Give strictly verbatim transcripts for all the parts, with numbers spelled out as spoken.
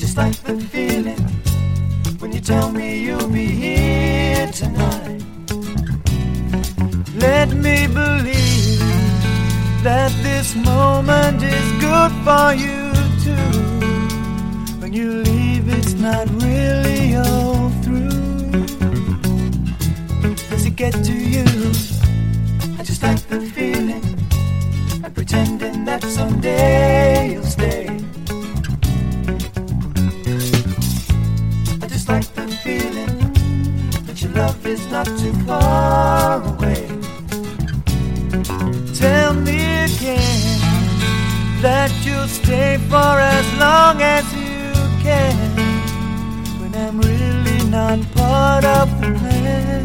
just like the feeling when you tell me you'll be here tonight. Let me believe that this moment is good for you too. When you leave, it's not really all through. Does it get to you? I just like the feeling and pretending that someday you'll stay. I just like the feeling that your love is not too far away. Tell me again that you'll stay for as long as you can, when I'm really not part of the plan.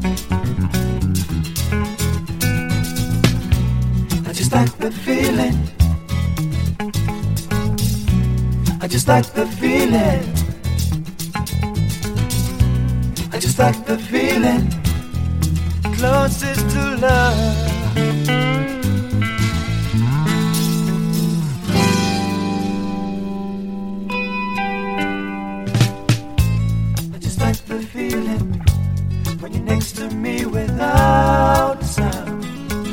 I just like the feeling. I just like the feeling. I just like the feeling closest to love. I just like the feeling when you're next to me without a sound.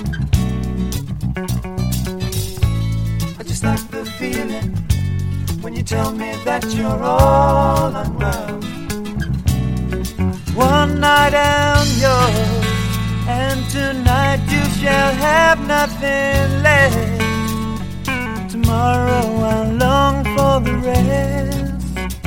I just like the feeling when you tell me that you're all unwound. One night I'm yours, and tonight you shall have nothing less. Tomorrow I'll long for the rest.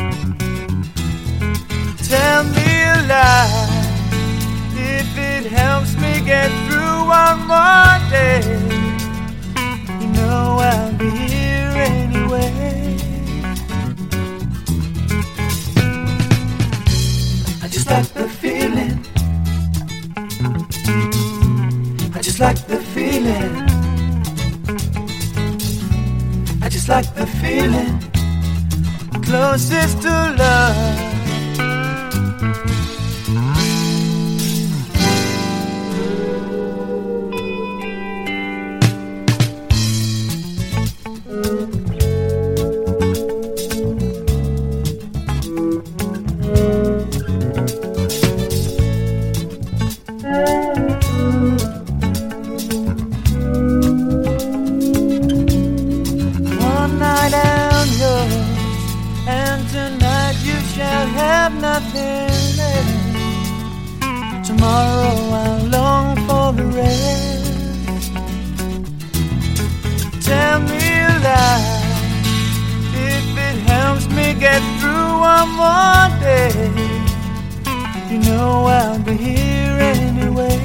Tell me a lie if it helps me get through one more day. You know I'll be here anyway. I just like the feeling. I just like the feeling. I just like the feeling closest to love. Tonight you shall have nothing left. Tomorrow I'll long for the rest. Tell me a lie if it helps me get through one more day. You know I'll be here anyway.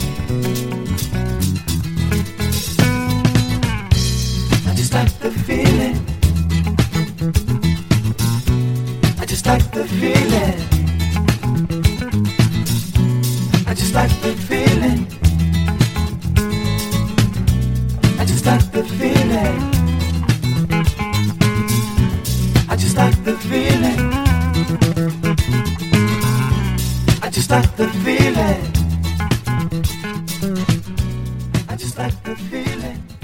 I just like the feeling. I just like the feeling. I just like the feeling. I just like the feeling. I just like the feeling. I just like the feeling. I just like the feeling.